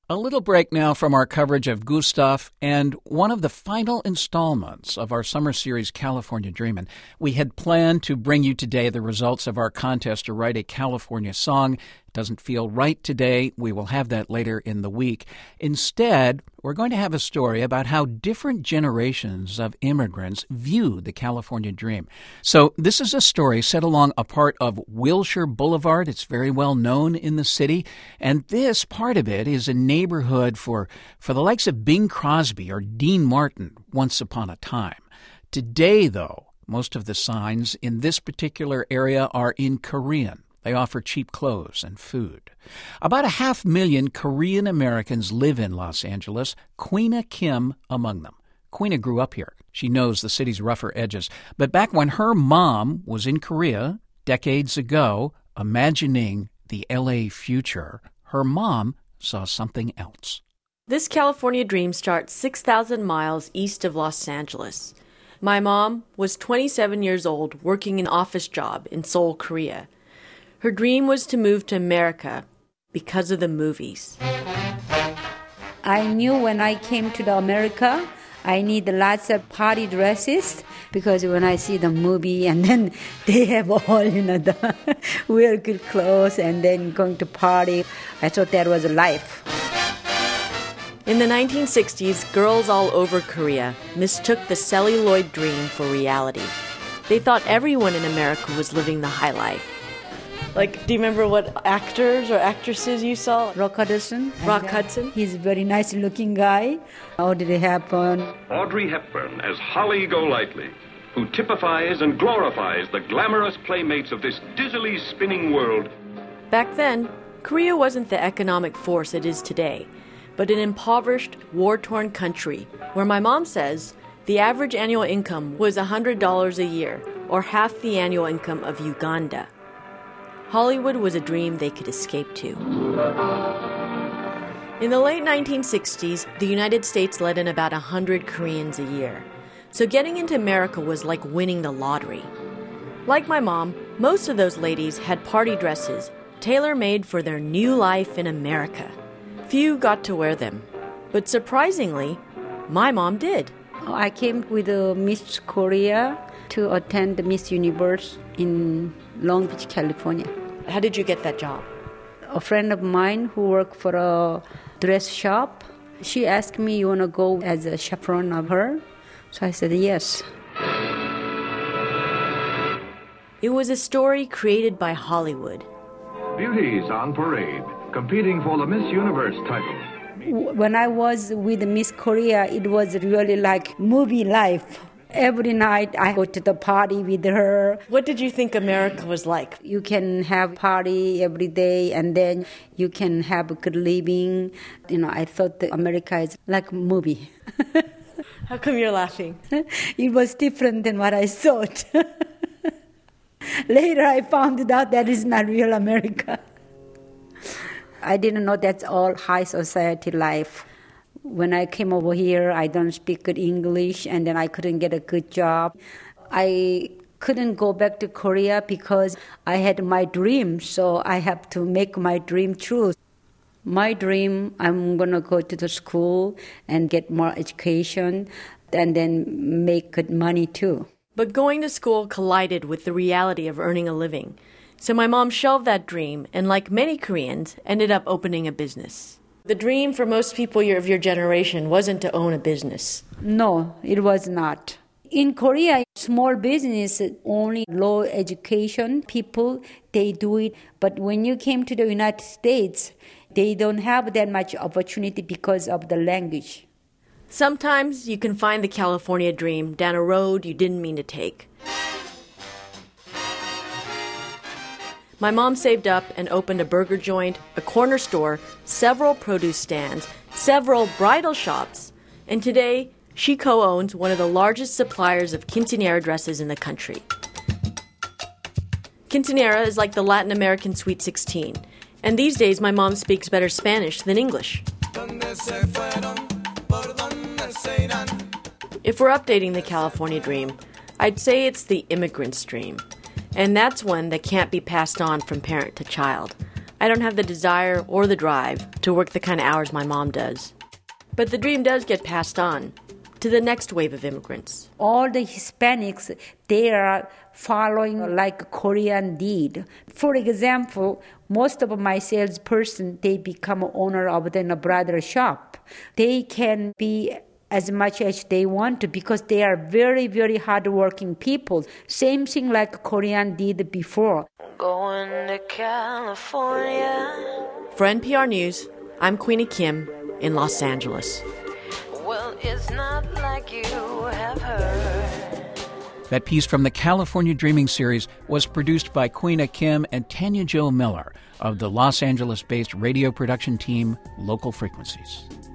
A little break now from our coverage of Gustav and one of the final installments of our summer series, California Dreamin'. We had planned to bring you today the results of our contest to write a California song. It doesn't feel right today. We will have that later in the week. Instead, we're going to have a story about how different generations of immigrants view the California dream. So this is a story set along a part of Wilshire Boulevard. It's very well known in the city. And this part of it is a neighborhood for the likes of Bing Crosby or Dean Martin once upon a time. Today, though, most of the signs in this particular area are in Korean. They offer cheap clothes and food. About 500,000 Korean Americans live in Los Angeles, Queena Kim among them. Queena grew up here. She knows the city's rougher edges. But back when her mom was in Korea decades ago, imagining the L.A. future, her mom saw something else. This California dream starts 6,000 miles east of Los Angeles. My mom was 27 years old working an office job in Seoul, Korea. Her dream was to move to America because of the movies. I knew when I came to America, I need lots of party dresses because when I see the movie and then they have all, the wear good clothes and then going to party, I thought that was life. In the 1960s, girls all over Korea mistook the celluloid dream for reality. They thought everyone in America was living the high life. Like, do you remember what actors or actresses you saw? Rock Hudson. Rock Hudson? He's a very nice-looking guy. Audrey Hepburn. Audrey Hepburn as Holly Golightly, who typifies and glorifies the glamorous playmates of this dizzily spinning world. Back then, Korea wasn't the economic force it is today, but an impoverished, war-torn country where my mom says the average annual income was $100 a year, or half the annual income of Uganda. Hollywood was a dream they could escape to. In the late 1960s, the United States let in about 100 Koreans a year. So getting into America was like winning the lottery. Like my mom, most of those ladies had party dresses tailor-made for their new life in America. Few got to wear them. But surprisingly, my mom did. I came with Miss Korea to attend the Miss Universe in Long Beach, California. How did you get that job? A friend of mine who worked for a dress shop, she asked me, you want to go as a chaperone of her? So I said, yes. It was a story created by Hollywood. Beauties on parade, competing for the Miss Universe title. When I was with Miss Korea, it was really like movie life. Every night I go to the party with her. What did you think America was like? You can have party every day and then you can have a good living. I thought that America is like a movie. How come you're laughing? It was different than what I thought. Later I found out that is not real America. I didn't know that's all high society life. When I came over here, I don't speak good English, and then I couldn't get a good job. I couldn't go back to Korea because I had my dream, so I have to make my dream true. My dream, I'm going to go to the school and get more education and then make good money too. But going to school collided with the reality of earning a living. So my mom shelved that dream and, like many Koreans, ended up opening a business. The dream for most people of your generation wasn't to own a business. No, it was not. In Korea, small business, only low education people, they do it. But when you came to the United States, they don't have that much opportunity because of the language. Sometimes you can find the California dream down a road you didn't mean to take. My mom saved up and opened a burger joint, a corner store, several produce stands, several bridal shops, and today she co-owns one of the largest suppliers of quinceañera dresses in the country. Quinceañera is like the Latin American Sweet 16, and these days my mom speaks better Spanish than English. If we're updating the California dream, I'd say it's the immigrant's dream. And that's one that can't be passed on from parent to child. I don't have the desire or the drive to work the kind of hours my mom does. But the dream does get passed on to the next wave of immigrants. All the Hispanics, they are following like Korean did. For example, most of my salesperson, they become owner of the brother shop. They can be as much as they want to because they are very, very hardworking people. Same thing like Korean did before. Going to California. For NPR News, I'm Queenie Kim in Los Angeles. Well, it's not like you have heard. That piece from the California Dreaming series was produced by Queena Kim and Tanya Jo Miller of the Los Angeles-based radio production team Local Frequencies.